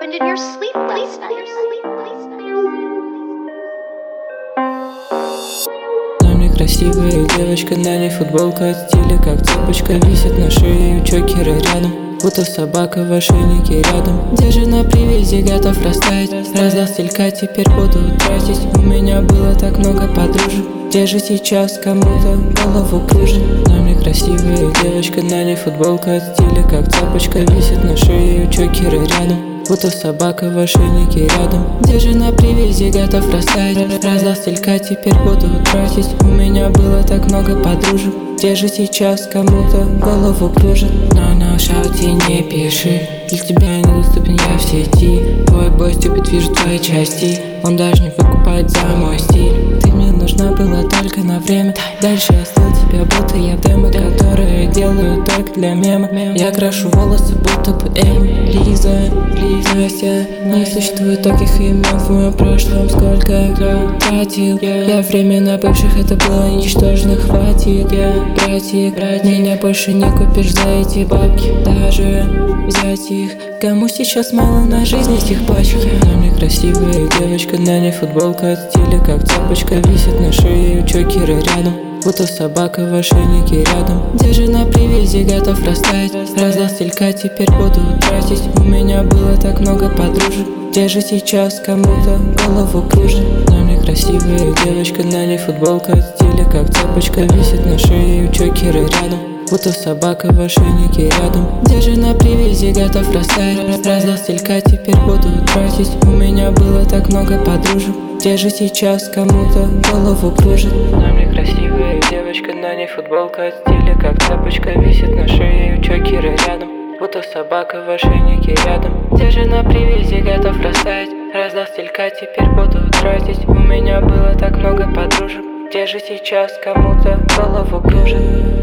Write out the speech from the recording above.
happened in your sleep last night? На мне красивая девочка, на ней футболка от стиля, как цепочка висит на шее, у чокера рядом, будто собака в ошейнике рядом. Держи на привязи, готов растаять, раздал стилька, теперь буду тратить. У меня было так много подружек, где же сейчас кому-то голову кружит. На мне красивая девочка, на ней футболка от стиля, как цепочка висит на шее, у чокера рядом, будто собака в ошейнике рядом. Держи на привязи, готов растаять, раздал стилька, теперь буду тратить. У меня было так много подружек, где же сейчас кому-то голову кружит. Но на шауте не пиши, для тебя недоступен я в сети. Твой бой ступит, вижу твои части, он даже не выкупает за мой стиль. Ты мне нужна была только на время, дальше я слыл тебя, будто я демо, которые делаю только для мема. Я крашу волосы, будто бы Лиза, Настя. Не существует таких имен в моем прошлом, сколько тратил я время на бывших, это было ничтожно, хватит, братик. Меня больше не купишь за эти бабки, даже взять их. Кому сейчас мало на жизни этих пачек? На мне красивая девочка, на ней футболка от стиля, как цепочка висит на шее, у чокера рядом, будто собака в ошейнике рядом. Держи на привязи, готов растаять, раздал стилька, теперь буду тратить. У меня было так много подружек, где же сейчас кому-то голову кружит. На мне красивая девочка, на ней футболка от стиля, как цепочка висит на шее, у чокера рядом, будто собака в ошейнике рядом. Держи на привязи, готов растаять, раздал стилька, теперь буду тратить. У меня было так много подружек, где же сейчас кому-то голову кружит. На мне красивая девочка, на ней футболка от стиля, как цепочка висит на шее, у чокера рядом, будто собака в ошейнике рядом. Держи на привязи, готов растаять, раздал стилька, теперь буду тратить. У меня было так много подружек, где же сейчас кому-то голову кружит.